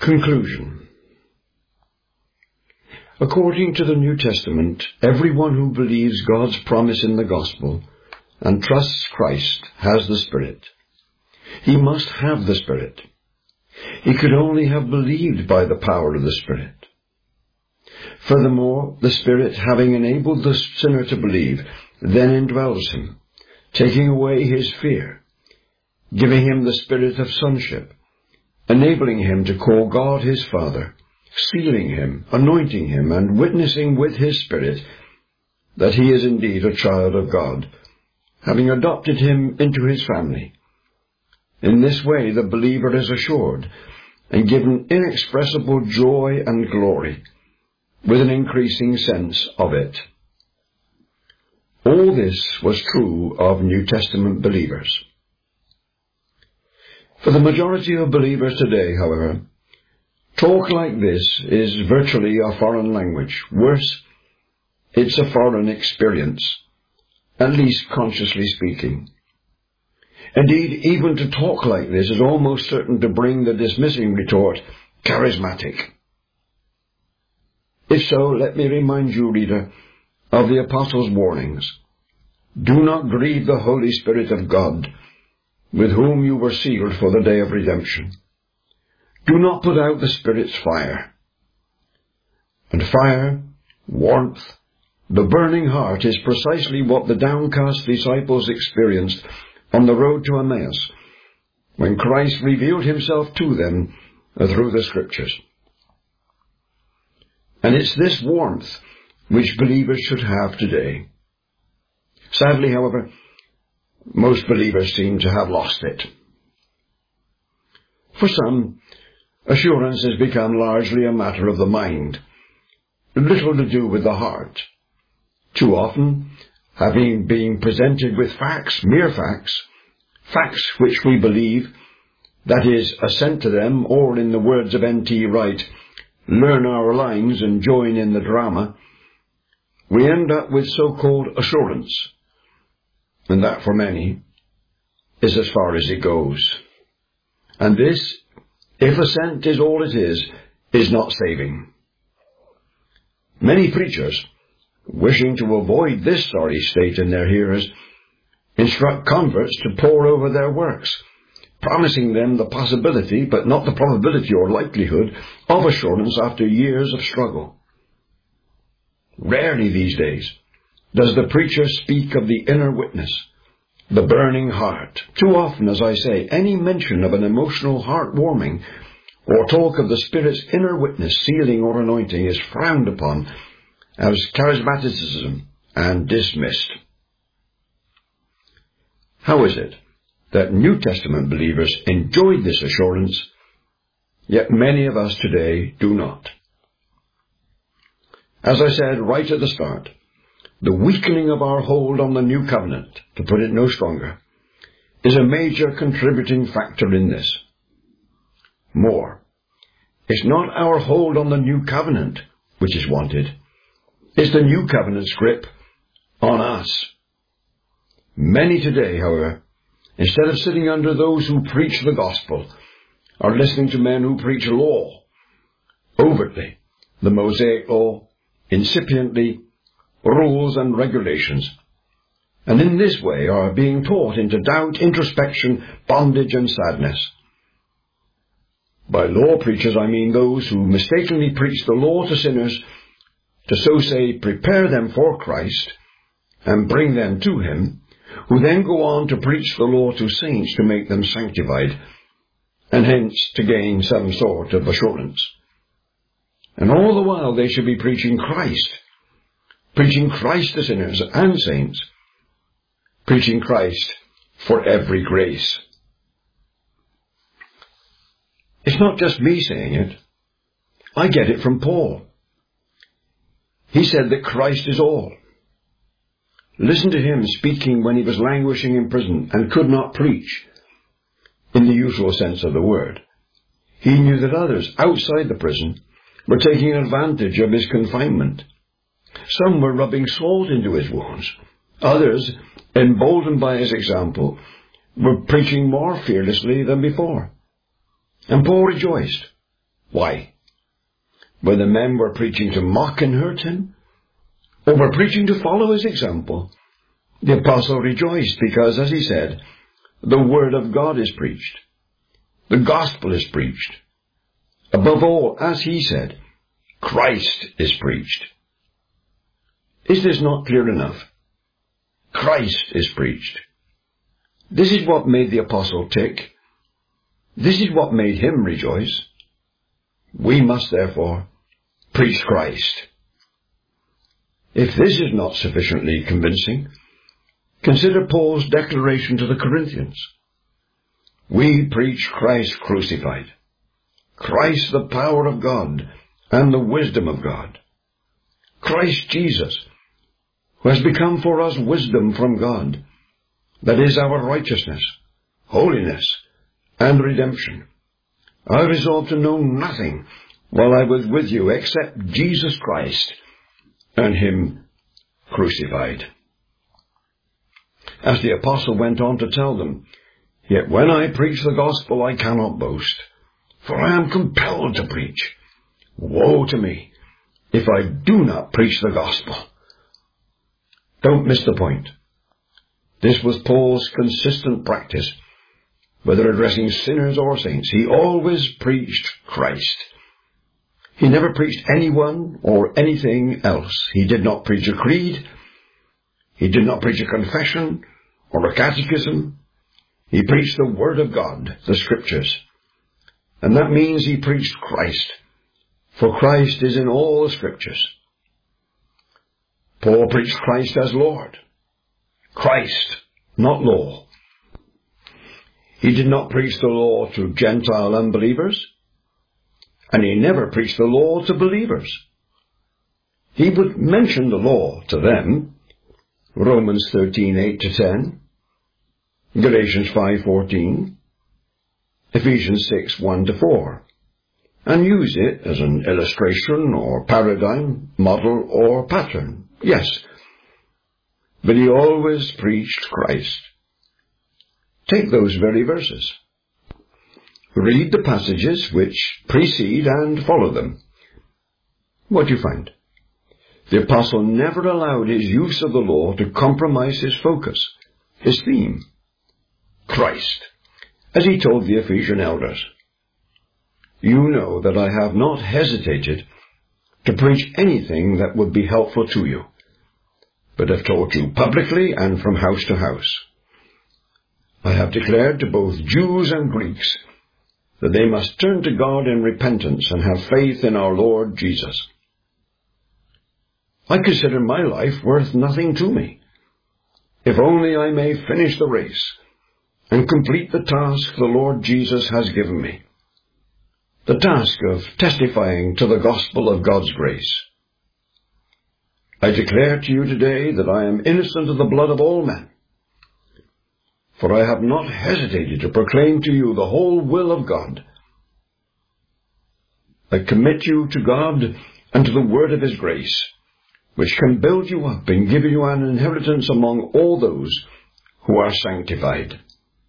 Conclusion. According to the New Testament, everyone who believes God's promise in the gospel and trusts Christ has the Spirit. He must have the Spirit. He could only have believed by the power of the Spirit. Furthermore, the Spirit, having enabled the sinner to believe, then indwells him, taking away his fear, giving him the spirit of sonship, enabling him to call God his Father, sealing him, anointing him, and witnessing with his Spirit that he is indeed a child of God, having adopted him into his family. In this way the believer is assured and given inexpressible joy and glory, with an increasing sense of it. All this was true of New Testament believers. For the majority of believers today, however, talk like this is virtually a foreign language. Worse, it's a foreign experience, at least consciously speaking. Indeed, even to talk like this is almost certain to bring the dismissing retort, charismatic. If so, let me remind you, reader, of the Apostles' warnings. Do not grieve the Holy Spirit of God, with whom you were sealed for the day of redemption. Do not put out the Spirit's fire. And fire, warmth, the burning heart is precisely what the downcast disciples experienced on the road to Emmaus, when Christ revealed himself to them through the Scriptures. And it's this warmth which believers should have today. Sadly, however, most believers seem to have lost it. For some, assurance has become largely a matter of the mind, little to do with the heart. Too often, having been presented with facts, mere facts, facts which we believe, that is, assent to them, or in the words of N.T. Wright, learn our lines and join in the drama, we end up with so-called assurance, and that for many is as far as it goes. And this, if assent is all it is not saving. Many preachers, wishing to avoid this sorry state in their hearers, instruct converts to pore over their works, promising them the possibility, but not the probability or likelihood, of assurance after years of struggle. Rarely these days does the preacher speak of the inner witness, the burning heart. Too often, as I say, any mention of an emotional heart-warming or talk of the Spirit's inner witness, sealing or anointing is frowned upon as charismaticism and dismissed. How is it that New Testament believers enjoyed this assurance, yet many of us today do not? As I said right at the start, the weakening of our hold on the New Covenant, to put it no stronger, is a major contributing factor in this. More, it's not our hold on the New Covenant which is wanted, it's the New Covenant's grip on us. Many today, however, instead of sitting under those who preach the gospel, are listening to men who preach law, overtly, the Mosaic law, incipiently, rules and regulations, and in this way are being taught into doubt, introspection, bondage and sadness. By law preachers I mean those who mistakenly preach the law to sinners to, so say, prepare them for Christ and bring them to him, who then go on to preach the law to saints to make them sanctified, and hence to gain some sort of assurance. And all the while they should be preaching Christ to sinners and saints, preaching Christ for every grace. It's not just me saying it. I get it from Paul. He said that Christ is all. Listen to him speaking when he was languishing in prison and could not preach, in the usual sense of the word. He knew that others outside the prison were taking advantage of his confinement. Some were rubbing salt into his wounds. Others, emboldened by his example, were preaching more fearlessly than before. And Paul rejoiced, Why? Whether men were preaching to mock and hurt him, or were preaching to follow his example, the apostle rejoiced because, as he said, the word of God is preached. The gospel is preached. Above all, as he said, Christ is preached. Is this not clear enough? Christ is preached. This is what made the apostle tick. This is what made him rejoice. We must, therefore, preach Christ. If this is not sufficiently convincing, consider Paul's declaration to the Corinthians. We preach Christ crucified, Christ the power of God and the wisdom of God, Christ Jesus, who has become for us wisdom from God, that is our righteousness, holiness, and redemption. I resolved to know nothing while I was with you except Jesus Christ and him crucified. As the apostle went on to tell them, yet when I preach the gospel I cannot boast, for I am compelled to preach. Woe to me if I do not preach the gospel. Don't miss the point. This was Paul's consistent practice. Whether addressing sinners or saints, he always preached Christ. He never preached anyone or anything else. He did not preach a creed. He did not preach a confession or a catechism. He preached the Word of God, the Scriptures. And that means he preached Christ, for Christ is in all the Scriptures. Paul preached Christ as Lord. Christ, not law. He did not preach the law to Gentile unbelievers, and he never preached the law to believers. He would mention the law to them, Romans 13:8-10, Galatians 5:14, Ephesians 6:1-4, and use it as an illustration or paradigm, model or pattern. Yes, but he always preached Christ. Take those very verses. Read the passages which precede and follow them. What do you find? The apostle never allowed his use of the law to compromise his focus, his theme, Christ, as he told the Ephesian elders. You know that I have not hesitated to preach anything that would be helpful to you, but have taught you publicly and from house to house. I have declared to both Jews and Greeks that they must turn to God in repentance and have faith in our Lord Jesus. I consider my life worth nothing to me, if only I may finish the race and complete the task the Lord Jesus has given me, the task of testifying to the gospel of God's grace. I declare to you today that I am innocent of the blood of all men, for I have not hesitated to proclaim to you the whole will of God. I commit you to God and to the word of his grace, which can build you up and give you an inheritance among all those who are sanctified.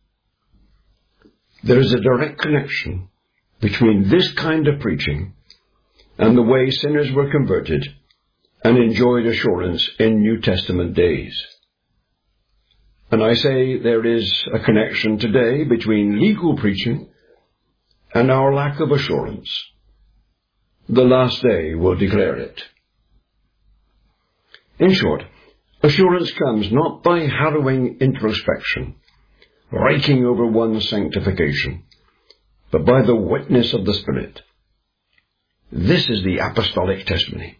There is a direct connection between this kind of preaching and the way sinners were converted and enjoyed assurance in New Testament days. And I say there is a connection today between legal preaching and our lack of assurance. The last day will declare it. In short, assurance comes not by harrowing introspection, raking over one's sanctification, but by the witness of the Spirit. This is the apostolic testimony.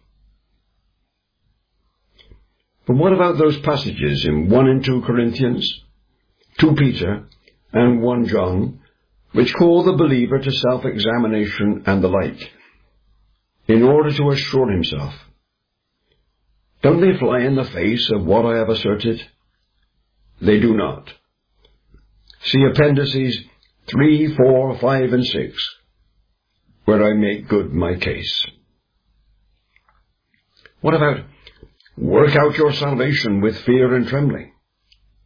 But what about those passages in 1 and 2 Corinthians, 2 Peter, and 1 John, which call the believer to self-examination and the like, in order to assure himself? Don't they fly in the face of what I have asserted? They do not. See appendices 3, 4, 5, and 6, where I make good my case. What about work out your salvation with fear and trembling?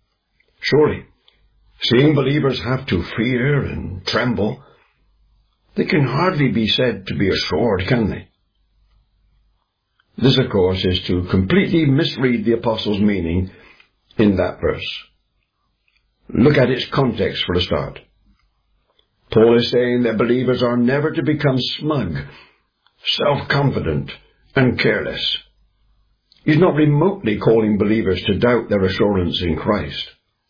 Surely, seeing believers have to fear and tremble, they can hardly be said to be assured, can they? This, of course, is to completely misread the Apostle's meaning in that verse. Look at its context for a start. Paul is saying that believers are never to become smug, self-confident, and careless. He's not remotely calling believers to doubt their assurance in Christ.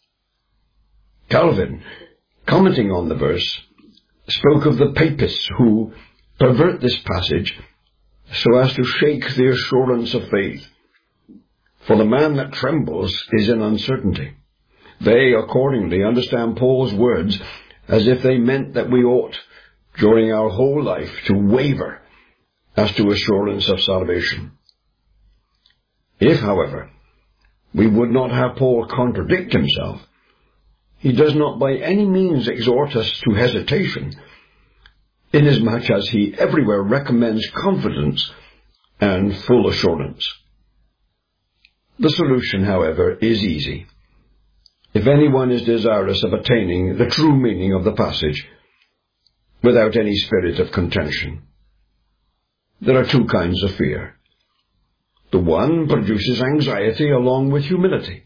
Calvin, commenting on the verse, spoke of the papists who pervert this passage so as to shake the assurance of faith. For the man that trembles is in uncertainty. They, accordingly, understand Paul's words as if they meant that we ought, during our whole life, to waver as to assurance of salvation. If, however, we would not have Paul contradict himself, he does not by any means exhort us to hesitation, inasmuch as he everywhere recommends confidence and full assurance. The solution, however, is easy. If anyone is desirous of attaining the true meaning of the passage without any spirit of contention, there are two kinds of fear. The one produces anxiety along with humility.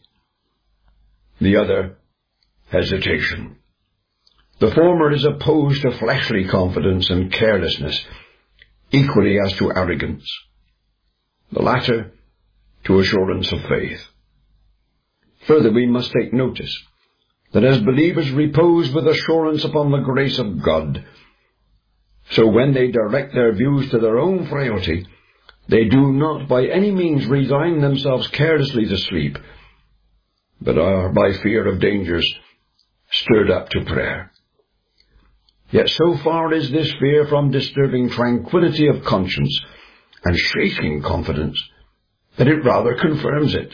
The other, hesitation. The former is opposed to fleshly confidence and carelessness, equally as to arrogance. The latter, to assurance of faith. Further, we must take notice that as believers repose with assurance upon the grace of God, so when they direct their views to their own frailty, they do not by any means resign themselves carelessly to sleep, but are, by fear of dangers, stirred up to prayer. Yet so far is this fear from disturbing tranquility of conscience and shaking confidence, that it rather confirms it.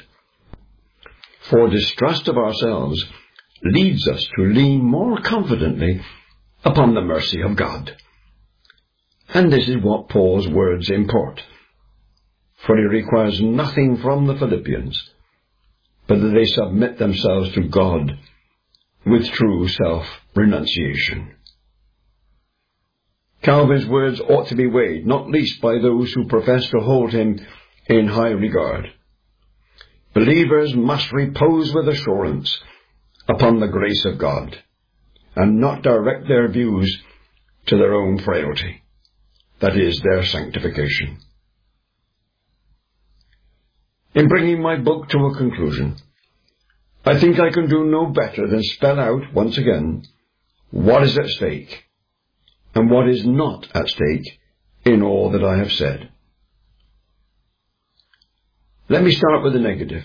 For distrust of ourselves leads us to lean more confidently upon the mercy of God. And this is what Paul's words import. For he requires nothing from the Philippians, but that they submit themselves to God with true self-renunciation. Calvin's words ought to be weighed, not least by those who profess to hold him in high regard. Believers must repose with assurance upon the grace of God, and not direct their views to their own frailty, that is, their sanctification. In bringing my book to a conclusion, I think I can do no better than spell out, once again, what is at stake, and what is not at stake in all that I have said. Let me start with the negative.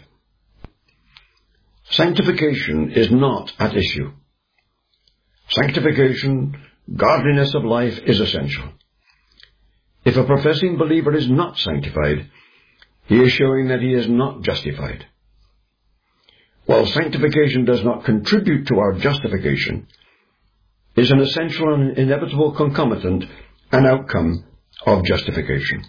Sanctification is not at issue. Sanctification, godliness of life, is essential. If a professing believer is not sanctified, he is showing that he is not justified. While sanctification does not contribute to our justification, it is an essential and inevitable concomitant and outcome of justification.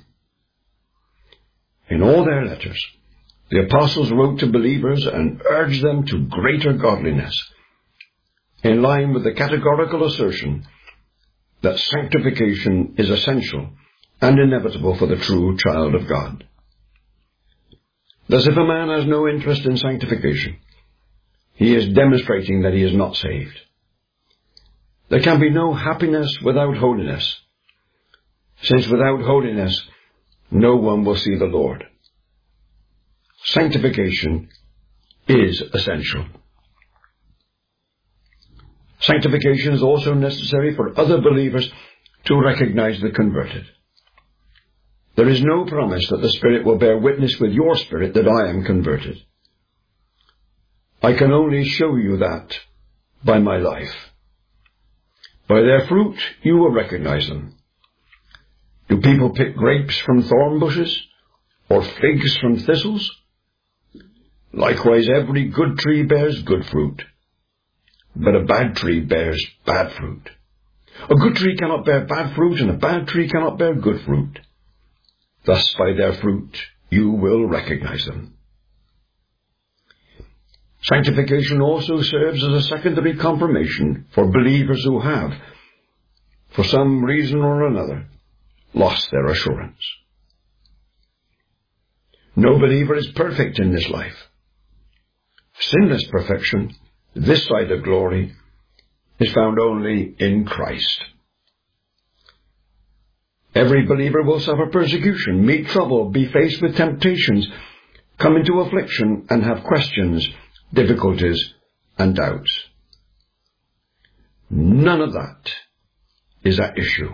In all their letters, the apostles wrote to believers and urged them to greater godliness, in line with the categorical assertion that sanctification is essential and inevitable for the true child of God. Thus, if a man has no interest in sanctification, he is demonstrating that he is not saved. There can be no happiness without holiness, since without holiness no one will see the Lord. Sanctification is essential. Sanctification is also necessary for other believers to recognize the converted. There is no promise that the Spirit will bear witness with your spirit that I am converted. I can only show you that by my life. By their fruit you will recognize them. Do people pick grapes from thorn bushes, or figs from thistles? Likewise, every good tree bears good fruit, but a bad tree bears bad fruit. A good tree cannot bear bad fruit, and a bad tree cannot bear good fruit. Thus by their fruit you will recognize them. Sanctification also serves as a secondary confirmation for believers who have, for some reason or another, lost their assurance. No believer is perfect in this life. Sinless perfection, this side of glory, is found only in Christ. Every believer will suffer persecution, meet trouble, be faced with temptations, come into affliction, and have questions, difficulties, and doubts. None of that is at issue.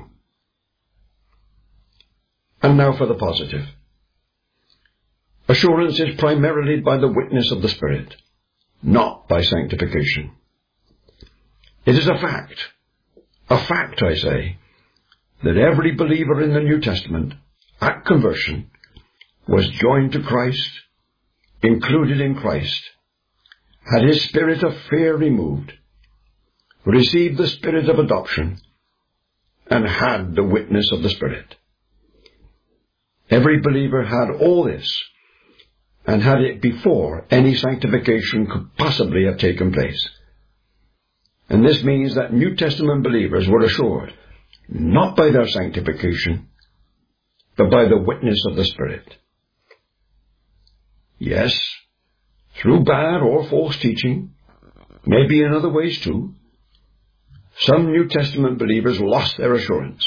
And now for the positive. Assurance is primarily by the witness of the Spirit, not by sanctification. It is a fact I say, that every believer in the New Testament, at conversion, was joined to Christ, included in Christ, had his spirit of fear removed, received the spirit of adoption, and had the witness of the Spirit. Every believer had all this, and had it before any sanctification could possibly have taken place. And this means that New Testament believers were assured, not by their sanctification, but by the witness of the Spirit. Yes, through bad or false teaching, maybe in other ways too, some New Testament believers lost their assurance.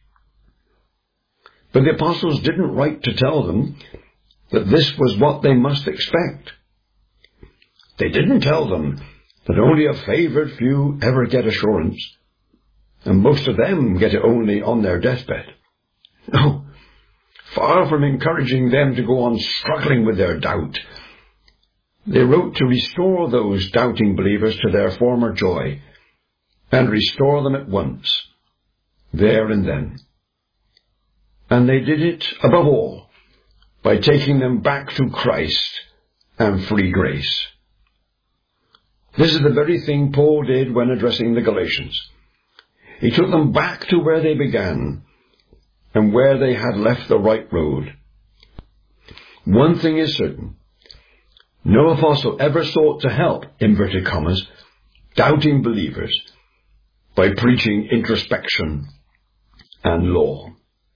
But the apostles didn't write to tell them that this was what they must expect. They didn't tell them that only a favored few ever get assurance, and most of them get it only on their deathbed. No, far from encouraging them to go on struggling with their doubt, they wrote to restore those doubting believers to their former joy, and restore them at once, there and then. And they did it, above all, by taking them back to Christ and free grace. This is the very thing Paul did when addressing the Galatians. He took them back to where they began, and where they had left the right road. One thing is certain. No apostle ever sought to help, inverted commas, doubting believers by preaching introspection and law.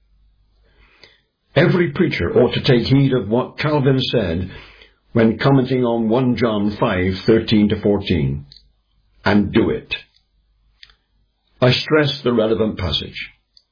Every preacher ought to take heed of what Calvin said when commenting on 1 John 5:13-14, and do it. I stress the relevant passage.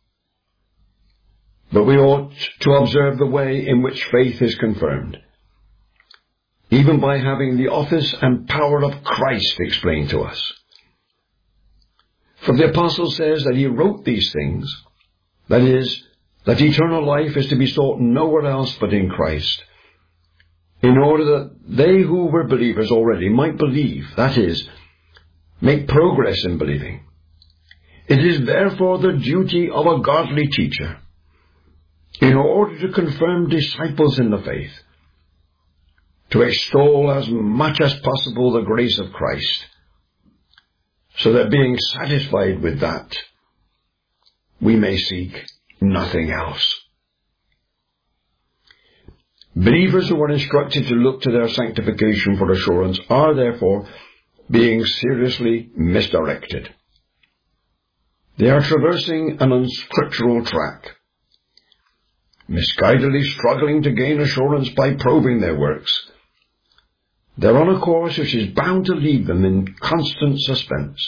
But we ought to observe the way in which faith is confirmed, even by having the office and power of Christ explained to us. For the apostle says that he wrote these things, that is, that eternal life is to be sought nowhere else but in Christ, in order that they who were believers already might believe, that is, make progress in believing. It is therefore the duty of a godly teacher, in order to confirm disciples in the faith, to extol as much as possible the grace of Christ, so that being satisfied with that, we may seek nothing else. Believers who are instructed to look to their sanctification for assurance are therefore being seriously misdirected. They are traversing an unscriptural track, misguidedly struggling to gain assurance by probing their works. They're on a course which is bound to leave them in constant suspense.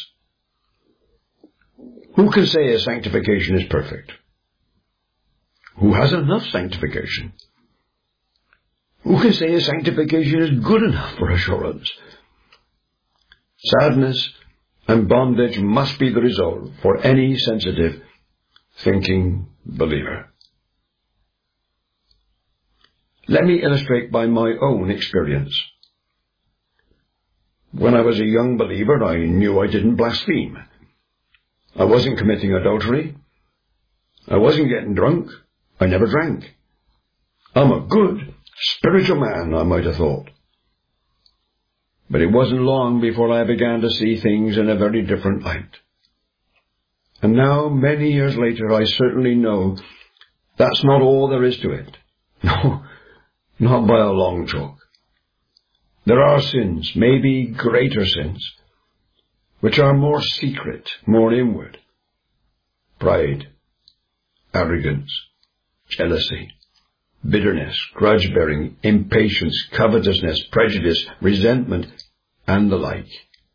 Who can say his sanctification is perfect? Who has enough sanctification? Who can say his sanctification is good enough for assurance? Sadness and bondage must be the result for any sensitive, thinking believer. Let me illustrate by my own experience. When I was a young believer, I knew I didn't blaspheme. I wasn't committing adultery. I wasn't getting drunk. I never drank. I'm a good, spiritual man, I might have thought. But it wasn't long before I began to see things in a very different light. And now, many years later, I certainly know that's not all there is to it. No, not by a long chalk. There are sins, maybe greater sins, which are more secret, more inward. pride, arrogance, jealousy, bitterness, grudge-bearing, impatience, covetousness, prejudice, resentment, and the like.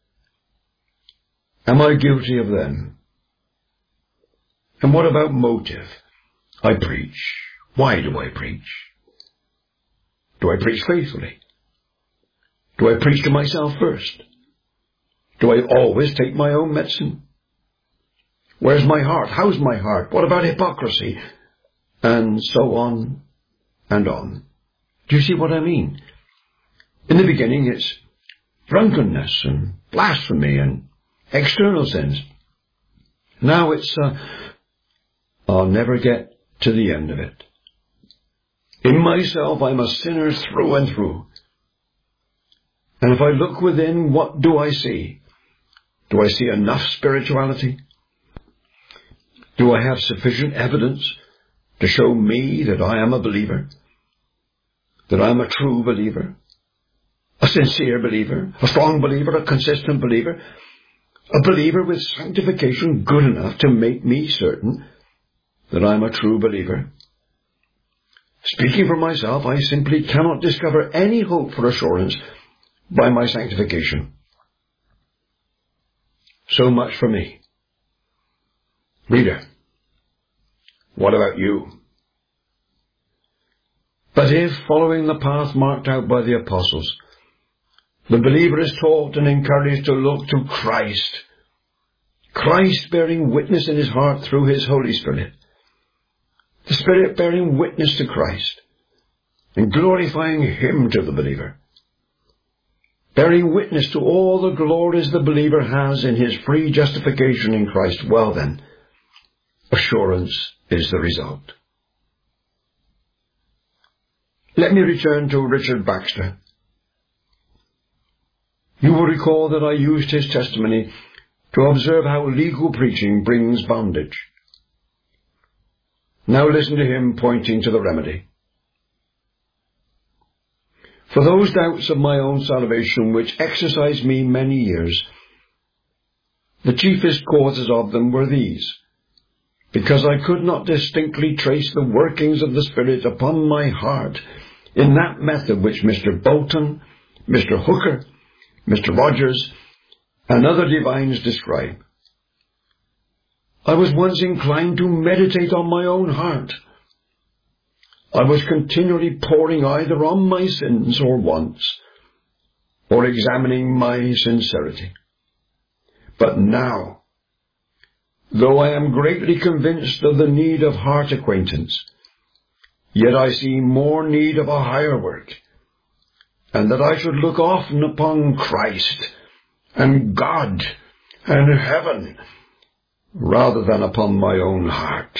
Am I guilty of them? And what about motive? I preach. Why do I preach? Do I preach faithfully? Do I preach to myself first? Do I always take my own medicine? Where's my heart? How's my heart? What about hypocrisy? And so on and on. Do you see what I mean? In the beginning it's drunkenness and blasphemy and external sins. Now it's, I'll never get to the end of it. In myself I'm a sinner through and through. And if I look within, what do I see? Do I see enough spirituality? Do I have sufficient evidence to show me that I am a believer? That I am a true believer? A sincere believer? A strong believer? A consistent believer? A believer with sanctification good enough to make me certain that I am a true believer? Speaking for myself, I simply cannot discover any hope for assurance by my sanctification. So much for me. Reader, what about you? But if, following the path marked out by the apostles, the believer is taught and encouraged to look to Christ, Christ bearing witness in his heart through his Holy Spirit, the Spirit bearing witness to Christ, and glorifying him to the believer, bearing witness to all the glories the believer has in his free justification in Christ, well then, assurance is the result. Let me return to Richard Baxter. You will recall that I used his testimony to observe how legal preaching brings bondage. Now listen to him pointing to the remedy. For those doubts of my own salvation which exercised me many years, the chiefest causes of them were these: because I could not distinctly trace the workings of the Spirit upon my heart in that method which Mr. Bolton, Mr. Hooker, Mr. Rogers, and other divines describe. I was once inclined to meditate on my own heart. I was continually poring either on my sins or wants, or examining my sincerity. But now, though I am greatly convinced of the need of heart acquaintance, yet I see more need of a higher work, and that I should look often upon Christ and God and heaven rather than upon my own heart.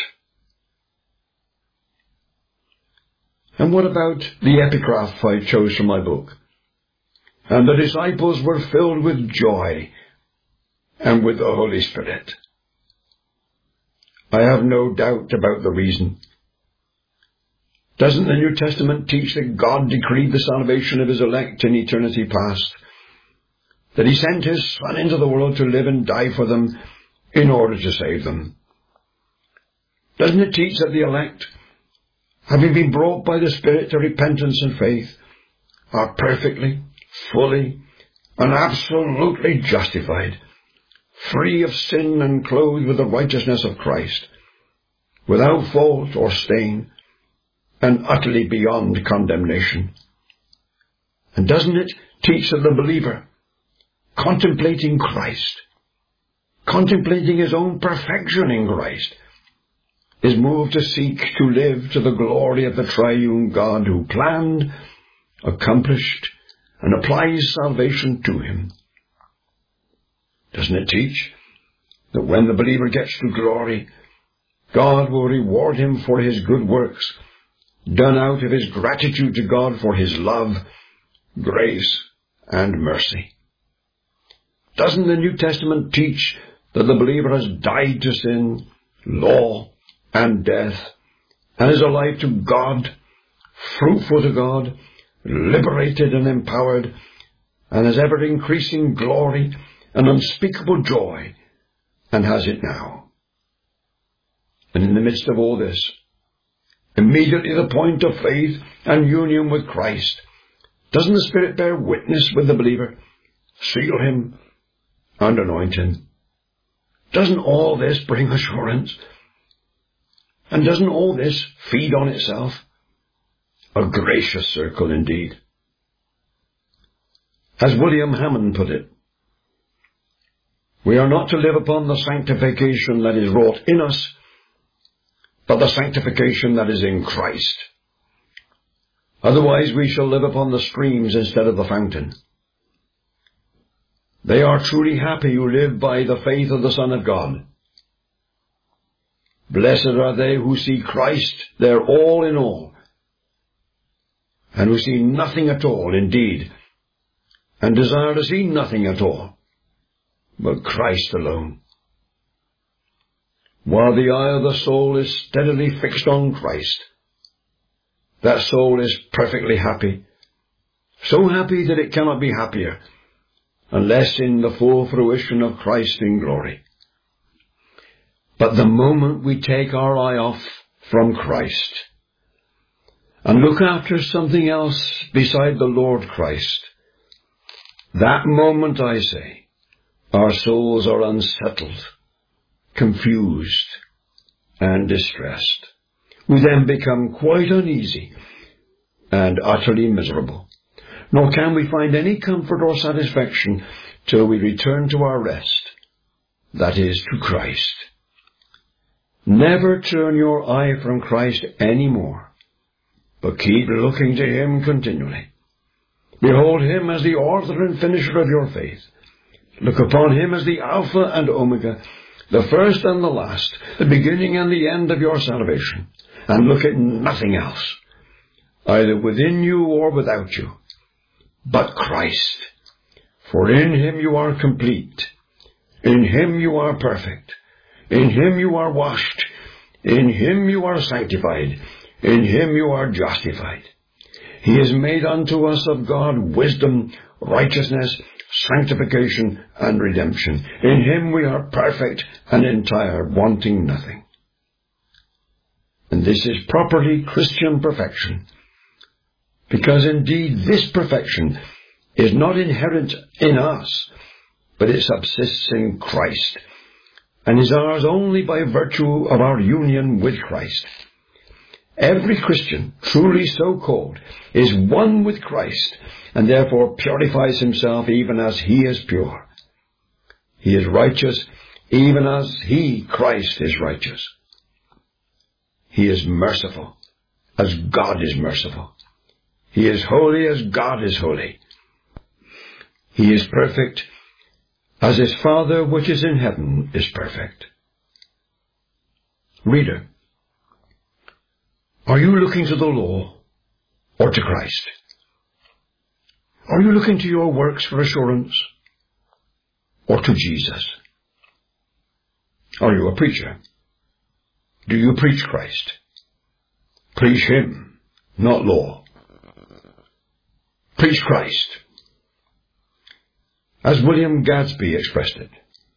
And what about the epigraph I chose from my book? And the disciples were filled with joy and with the Holy Spirit. I have no doubt about the reason. Doesn't the New Testament teach that God decreed the salvation of his elect in eternity past? That he sent his Son into the world to live and die for them in order to save them? Doesn't it teach that the elect, having been brought by the Spirit to repentance and faith, are perfectly, fully, and absolutely justified, free of sin and clothed with the righteousness of Christ, without fault or stain, and utterly beyond condemnation? And doesn't it teach that the believer, contemplating Christ, contemplating his own perfection in Christ, is moved to seek to live to the glory of the triune God who planned, accomplished, and applies salvation to him? Doesn't it teach that when the believer gets to glory, God will reward him for his good works, done out of his gratitude to God for his love, grace, and mercy? Doesn't the New Testament teach that the believer has died to sin, law, and death, and is alive to God, fruitful to God, liberated and empowered, and has ever-increasing glory and unspeakable joy, and has it now? And in the midst of all this, immediately the point of faith and union with Christ, doesn't the Spirit bear witness with the believer, seal him, and anoint him? Doesn't all this bring assurance? And doesn't all this feed on itself? A gracious circle indeed. As William Hammond put it, we are not to live upon the sanctification that is wrought in us, but the sanctification that is in Christ. Otherwise we shall live upon the streams instead of the fountain. They are truly happy who live by the faith of the Son of God. Blessed are they who see Christ their all in all, and who see nothing at all, indeed, and desire to see nothing at all, but Christ alone. While the eye of the soul is steadily fixed on Christ, that soul is perfectly happy, so happy that it cannot be happier, unless in the full fruition of Christ in glory. But the moment we take our eye off from Christ, and look after something else beside the Lord Christ, that moment, I say, our souls are unsettled, confused, and distressed. We then become quite uneasy and utterly miserable. Nor can we find any comfort or satisfaction till we return to our rest, that is, to Christ. Never turn your eye from Christ any more, but keep looking to him continually. Behold him as the author and finisher of your faith. Look upon him as the Alpha and Omega, the first and the last, the beginning and the end of your salvation, and look at nothing else, either within you or without you, but Christ. For in him you are complete, in him you are perfect, in him you are washed, in him you are sanctified, in him you are justified. He is made unto us of God wisdom, righteousness, sanctification, and redemption. In him we are perfect and entire, wanting nothing. And this is properly Christian perfection, because indeed this perfection is not inherent in us, but it subsists in Christ, and is ours only by virtue of our union with Christ. Every Christian, truly so called, is one with Christ, and therefore purifies himself even as he is pure. He is righteous even as he, Christ, is righteous. He is merciful as God is merciful. He is holy as God is holy. He is perfect as his Father which is in heaven is perfect. Reader, are you looking to the law or to Christ? Are you looking to your works for assurance or to Jesus? Are you a preacher? Do you preach Christ? Preach him, not law. Preach Christ. As William Gadsby expressed it,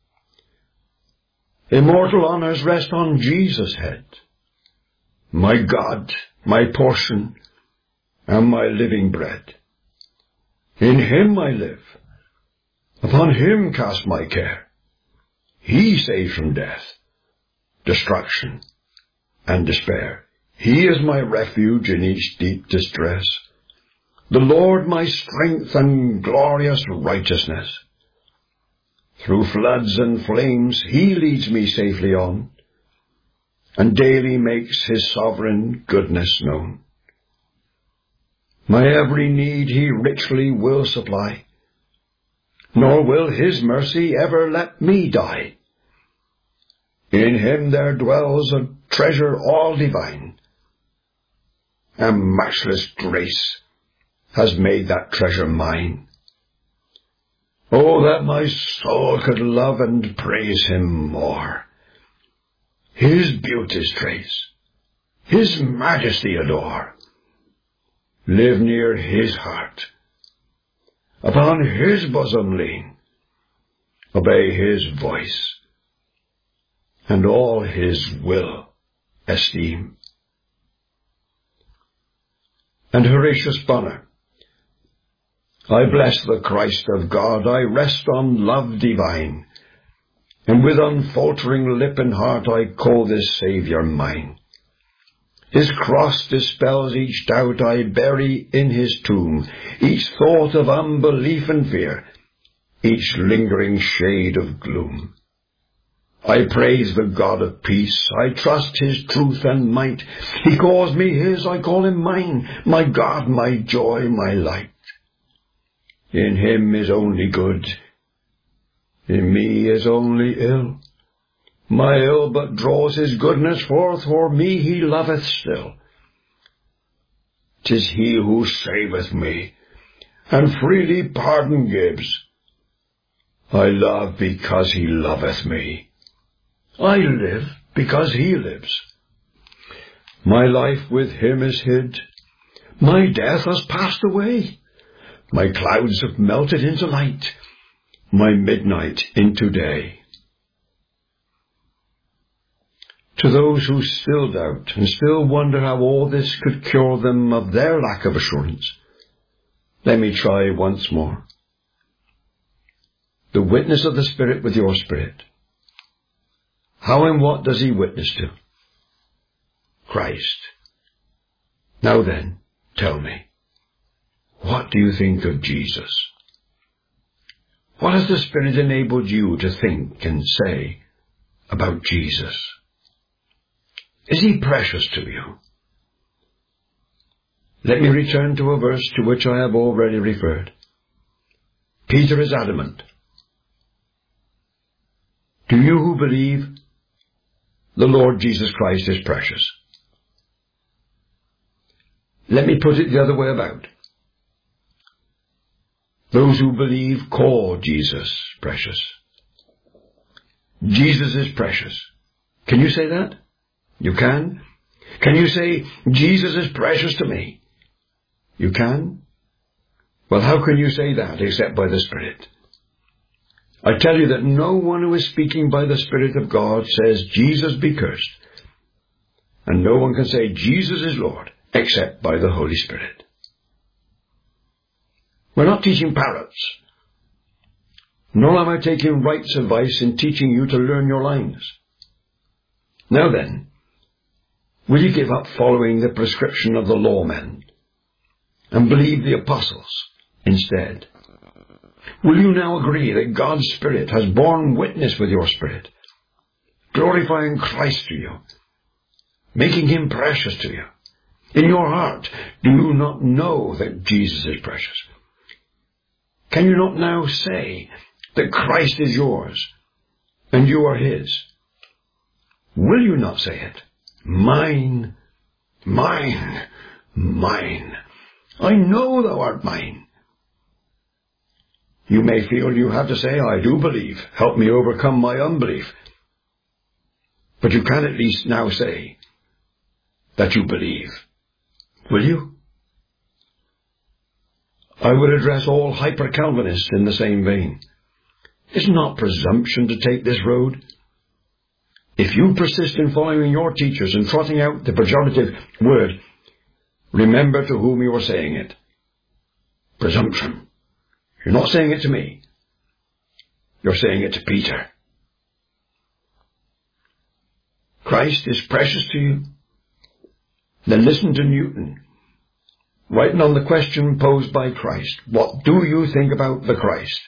immortal honors rest on Jesus' head. My God, my portion, and my living bread. In him I live. Upon him cast my care. He saves from death, destruction, and despair. He is my refuge in each deep distress. The Lord my strength and glorious righteousness. Through floods and flames he leads me safely on, and daily makes his sovereign goodness known. My every need he richly will supply, nor will his mercy ever let me die. In him there dwells a treasure all divine, and matchless grace has made that treasure mine. Oh, that my soul could love and praise him more, his beauties trace, his majesty adore, live near his heart, upon his bosom lean, obey his voice, and all his will esteem. And Horatius Bonar, I bless the Christ of God, I rest on love divine, and with unfaltering lip and heart I call this Saviour mine. His cross dispels each doubt I bury in his tomb, each thought of unbelief and fear, each lingering shade of gloom. I praise the God of peace, I trust his truth and might. He calls me his, I call him mine, my God, my joy, my light. In him is only good, in me is only ill. My ill but draws his goodness forth, for me he loveth still. 'Tis he who saveth me, and freely pardon gives. I love because he loveth me. I live because he lives. My life with him is hid. My death has passed away. My clouds have melted into light. My midnight into day. To those who still doubt and still wonder how all this could cure them of their lack of assurance, let me try once more. The witness of the Spirit with your spirit. How and what does he witness to? Christ. Now then, tell me, what do you think of Jesus? What has the Spirit enabled you to think and say about Jesus? Is he precious to you? Let me return to a verse to which I have already referred. Peter is adamant. Do you who believe the Lord Jesus Christ is precious? Let me put it the other way about. Those who believe call Jesus precious. Jesus is precious. Can you say that? You can? Can you say, Jesus is precious to me? You can? Well, how can you say that except by the Spirit? I tell you that no one who is speaking by the Spirit of God says, Jesus be cursed. And no one can say, Jesus is Lord, except by the Holy Spirit. We're not teaching parrots. Nor am I taking Wright's advice in teaching you to learn your lines. Now then, will you give up following the prescription of the lawmen and believe the apostles instead? Will you now agree that God's Spirit has borne witness with your spirit, glorifying Christ to you, making him precious to you? In your heart, do you not know that Jesus is precious? Can you not now say that Christ is yours and you are his? Will you not say it? Mine, mine, mine. I know thou art mine. You may feel you have to say, I do believe. Help me overcome my unbelief. But you can at least now say that you believe. Will you? I would address all hyper-Calvinists in the same vein. It's not presumption to take this road. If you persist in following your teachers and trotting out the pejorative word, remember to whom you are saying it. Presumption. You're not saying it to me. You're saying it to Peter. Christ is precious to you? Then listen to Newton, writing on the question posed by Christ. What do you think about the Christ?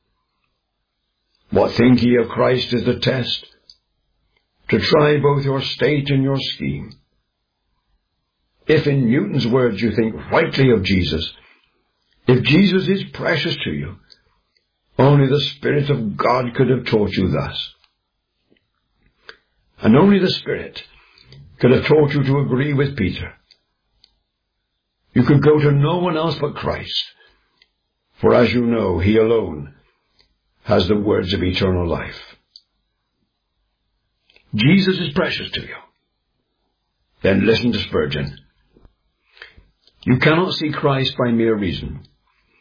What think ye of Christ is the test, to try both your state and your scheme. If in Newton's words you think rightly of Jesus, if Jesus is precious to you, only the Spirit of God could have taught you thus. And only the Spirit could have taught you to agree with Peter. You could go to no one else but Christ, for as you know, he alone has the words of eternal life. Jesus is precious to you. Then listen to Spurgeon. You cannot see Christ by mere reason,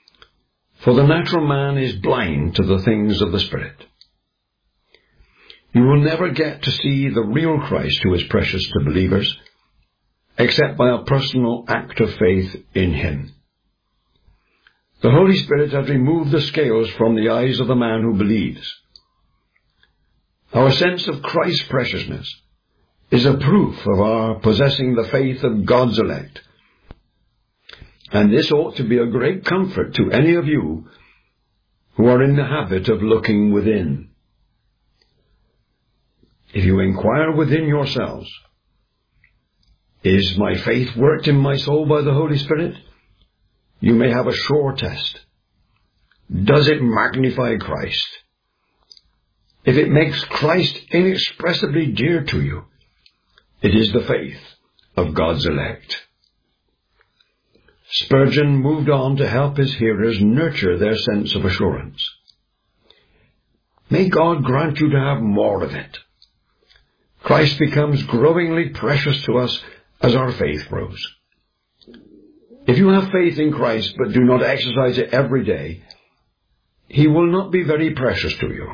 for the natural man is blind to the things of the Spirit. You will never get to see the real Christ who is precious to believers, except by a personal act of faith in him. The Holy Spirit has removed the scales from the eyes of the man who believes. Our sense of Christ's preciousness is a proof of our possessing the faith of God's elect. And this ought to be a great comfort to any of you who are in the habit of looking within. If you inquire within yourselves, is my faith worked in my soul by the Holy Spirit? You may have a sure test. Does it magnify Christ? If it makes Christ inexpressibly dear to you, it is the faith of God's elect. Spurgeon moved on to help his hearers nurture their sense of assurance. May God grant you to have more of it. Christ becomes growingly precious to us as our faith grows. If you have faith in Christ but do not exercise it every day, he will not be very precious to you.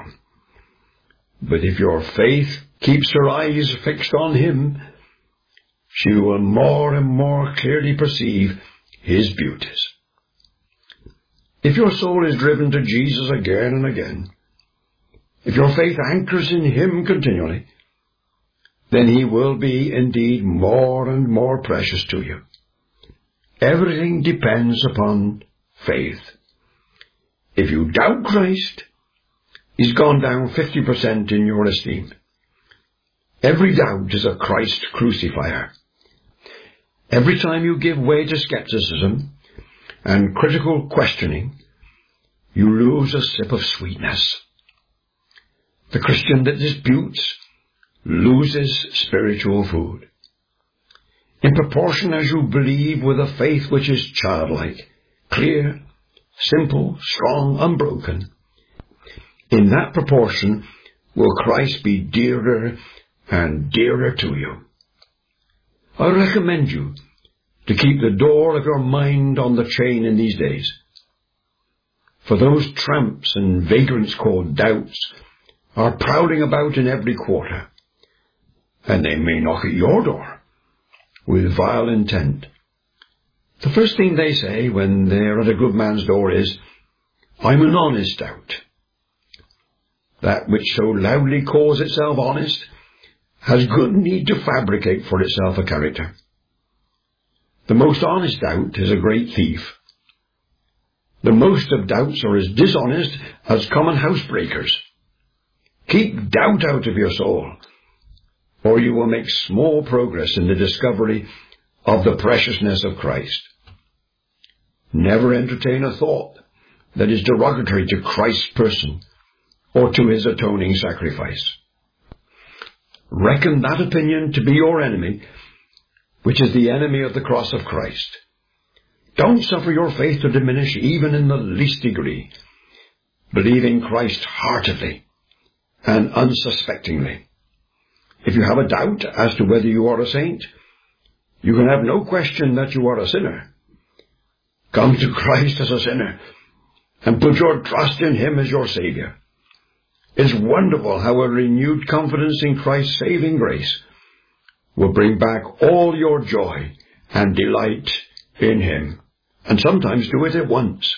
But if your faith keeps her eyes fixed on him, she will more and more clearly perceive his beauties. If your soul is driven to Jesus again and again, if your faith anchors in him continually, then he will be indeed more and more precious to you. Everything depends upon faith. If you doubt Christ, he's gone down 50% in your esteem. Every doubt is a Christ crucifier. Every time you give way to skepticism and critical questioning, you lose a sip of sweetness. The Christian that disputes loses spiritual food. In proportion as you believe with a faith which is childlike, clear, simple, strong, unbroken, in that proportion will Christ be dearer and dearer to you. I recommend you to keep the door of your mind on the chain in these days. For those tramps and vagrants called doubts are prowling about in every quarter, and they may knock at your door with vile intent. The first thing they say when they're at a good man's door is, "I'm an honest doubt." That which so loudly calls itself honest has good need to fabricate for itself a character. The most honest doubt is a great thief. The most of doubts are as dishonest as common housebreakers. Keep doubt out of your soul, or you will make small progress in the discovery of the preciousness of Christ. Never entertain a thought that is derogatory to Christ's person or to his atoning sacrifice. Reckon that opinion to be your enemy, which is the enemy of the cross of Christ. Don't suffer your faith to diminish even in the least degree. Believe in Christ heartedly and unsuspectingly. If you have a doubt as to whether you are a saint, you can have no question that you are a sinner. Come to Christ as a sinner and put your trust in him as your Savior. It's wonderful how a renewed confidence in Christ's saving grace will bring back all your joy and delight in him, and sometimes do it at once.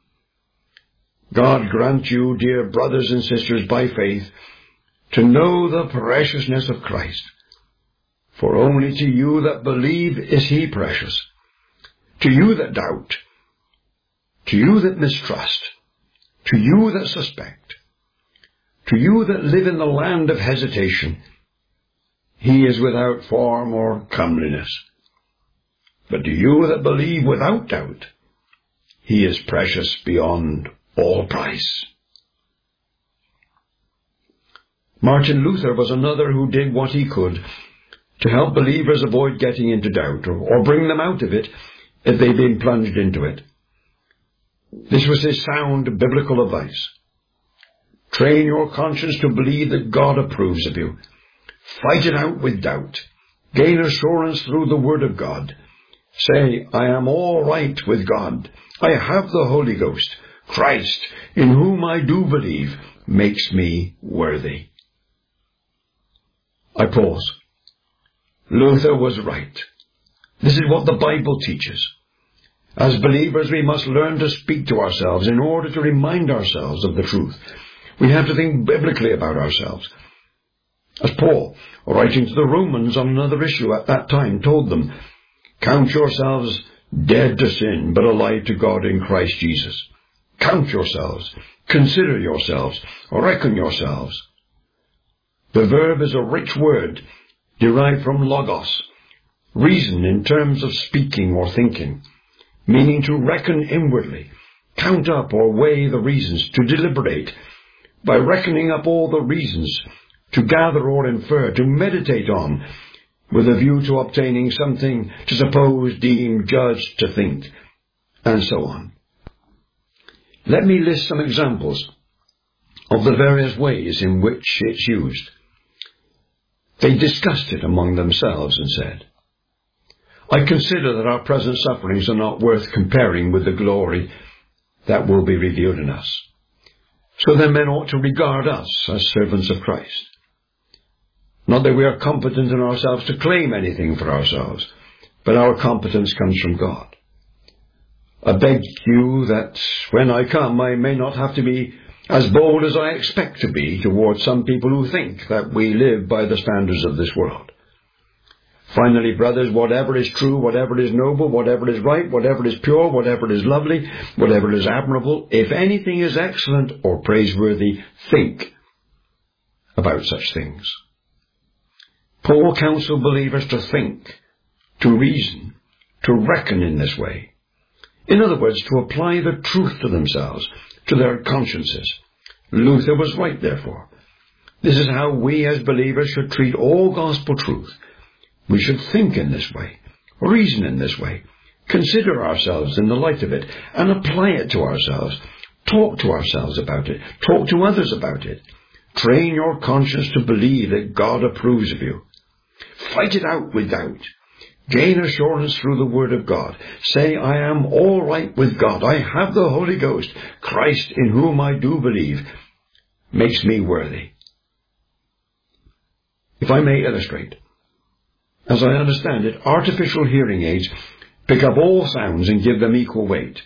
God grant you, dear brothers and sisters, by faith, to know the preciousness of Christ. For only to you that believe is he precious. To you that doubt, to you that mistrust, to you that suspect, to you that live in the land of hesitation, he is without form or comeliness. But to you that believe without doubt, he is precious beyond all price. Martin Luther was another who did what he could to help believers avoid getting into doubt or bring them out of it if they'd been plunged into it. This was his sound biblical advice. Train your conscience to believe that God approves of you. Fight it out with doubt. Gain assurance through the Word of God. Say, I am all right with God. I have the Holy Ghost. Christ, in whom I do believe, makes me worthy. I pause. Luther was right. This is what the Bible teaches. As believers, we must learn to speak to ourselves in order to remind ourselves of the truth. We have to think biblically about ourselves. As Paul, writing to the Romans on another issue at that time, told them, "Count yourselves dead to sin, but alive to God in Christ Jesus." Count yourselves, consider yourselves, reckon yourselves. The verb is a rich word derived from logos, reason in terms of speaking or thinking, meaning to reckon inwardly, count up or weigh the reasons, to deliberate, by reckoning up all the reasons, to gather or infer, to meditate on, with a view to obtaining something to suppose, deem, judge, to think, and so on. Let me list some examples of the various ways in which it's used. They discussed it among themselves and said, "I consider that our present sufferings are not worth comparing with the glory that will be revealed in us. So then men ought to regard us as servants of Christ. Not that we are competent in ourselves to claim anything for ourselves, but our competence comes from God. I beg you that when I come I may not have to be as bold as I expect to be towards some people who think that we live by the standards of this world. Finally, brothers, whatever is true, whatever is noble, whatever is right, whatever is pure, whatever is lovely, whatever is admirable, if anything is excellent or praiseworthy, think about such things." Paul counseled believers to think, to reason, to reckon in this way. In other words, to apply the truth to themselves, to their consciences. Luther was right, therefore. This is how we as believers should treat all gospel truth. We should think in this way, reason in this way, consider ourselves in the light of it, and apply it to ourselves. Talk to ourselves about it. Talk to others about it. Train your conscience to believe that God approves of you. Fight it out with doubt. Gain assurance through the Word of God. Say, "I am all right with God. I have the Holy Ghost. Christ, in whom I do believe, makes me worthy." If I may illustrate, as I understand it, artificial hearing aids pick up all sounds and give them equal weight.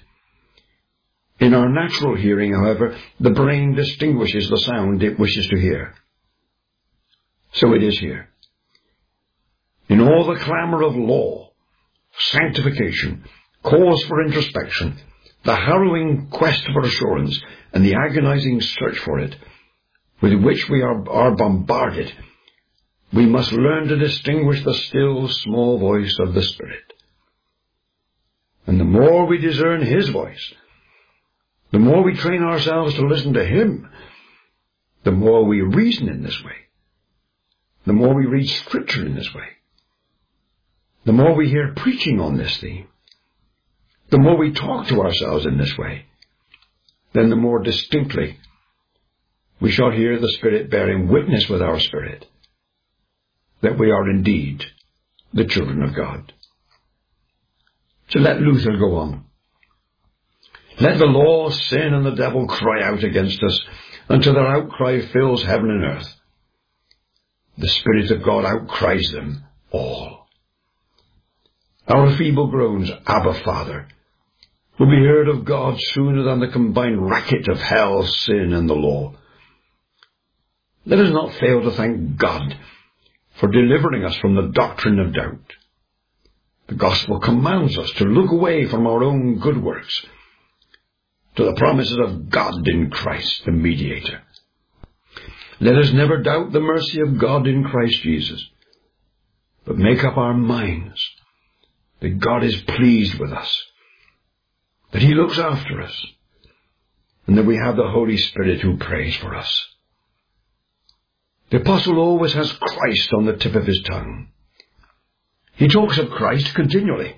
In our natural hearing, however, the brain distinguishes the sound it wishes to hear. So it is here. In all the clamour of law, sanctification, cause for introspection, the harrowing quest for assurance, and the agonizing search for it, with which we are bombarded, we must learn to distinguish the still, small voice of the Spirit. And the more we discern His voice, the more we train ourselves to listen to Him, the more we reason in this way, the more we read Scripture in this way, the more we hear preaching on this theme, the more we talk to ourselves in this way, then the more distinctly we shall hear the Spirit bearing witness with our spirit that we are indeed the children of God. So let Luther go on. Let the law, sin, and the devil cry out against us until their outcry fills heaven and earth. The Spirit of God outcries them all. Our feeble groans, "Abba, Father," will be heard of God sooner than the combined racket of hell, sin, and the law. Let us not fail to thank God for delivering us from the doctrine of doubt. The gospel commands us to look away from our own good works to the promises of God in Christ, the mediator. Let us never doubt the mercy of God in Christ Jesus, but make up our minds that God is pleased with us, that He looks after us, and that we have the Holy Spirit who prays for us. The apostle always has Christ on the tip of his tongue. He talks of Christ continually.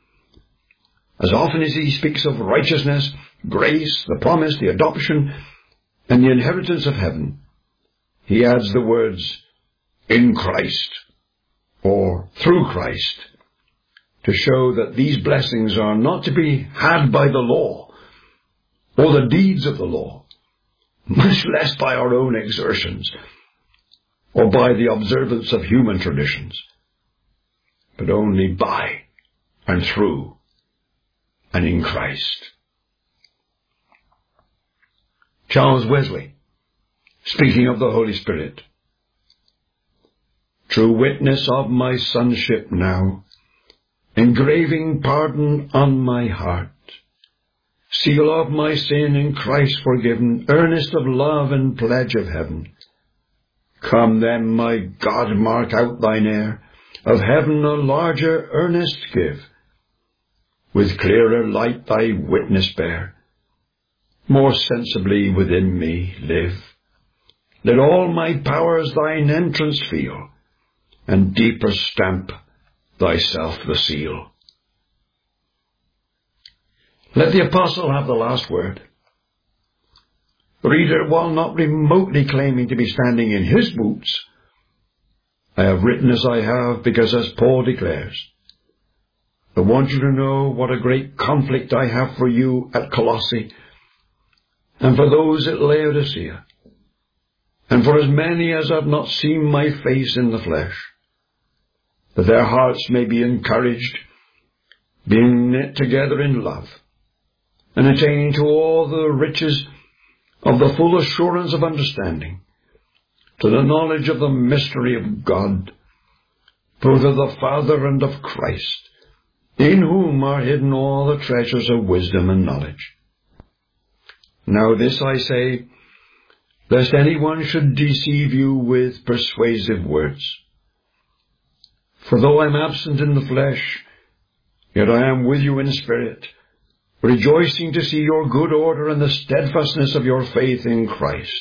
As often as he speaks of righteousness, grace, the promise, the adoption, and the inheritance of heaven, he adds the words, "in Christ," or "through Christ," to show that these blessings are not to be had by the law or the deeds of the law, much less by our own exertions, or by the observance of human traditions, but only by and through and in Christ. Charles Wesley, speaking of the Holy Spirit: true witness of my sonship now, engraving pardon on my heart, seal of my sin in Christ forgiven, earnest of love and pledge of heaven. Come then, my God, mark out thine heir, of heaven a larger earnest give, with clearer light thy witness bear, more sensibly within me live. Let all my powers thine entrance feel, and deeper stamp thyself the seal. Let the apostle have the last word. Reader, while not remotely claiming to be standing in his boots, I have written as I have because, as Paul declares, I want you to know what a great conflict I have for you at Colossae, and for those at Laodicea, and for as many as have not seen my face in the flesh, that their hearts may be encouraged, being knit together in love, and attaining to all the riches of the full assurance of understanding, to the knowledge of the mystery of God, both of the Father and of Christ, in whom are hidden all the treasures of wisdom and knowledge. Now this I say, lest anyone should deceive you with persuasive words. For though I am absent in the flesh, yet I am with you in spirit, rejoicing to see your good order and the steadfastness of your faith in Christ.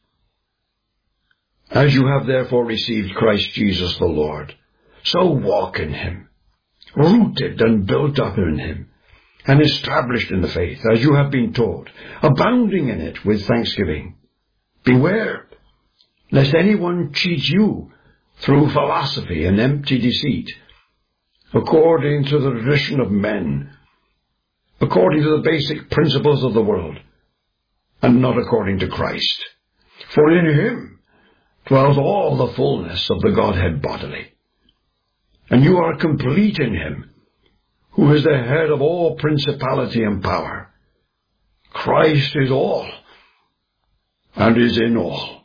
As you have therefore received Christ Jesus the Lord, so walk in him, rooted and built up in him, and established in the faith, as you have been taught, abounding in it with thanksgiving. Beware, lest anyone cheat you through philosophy and empty deceit, according to the tradition of men, according to the basic principles of the world, and not according to Christ. For in him dwells all the fullness of the Godhead bodily. And you are complete in him, who is the head of all principality and power. Christ is all, and is in all.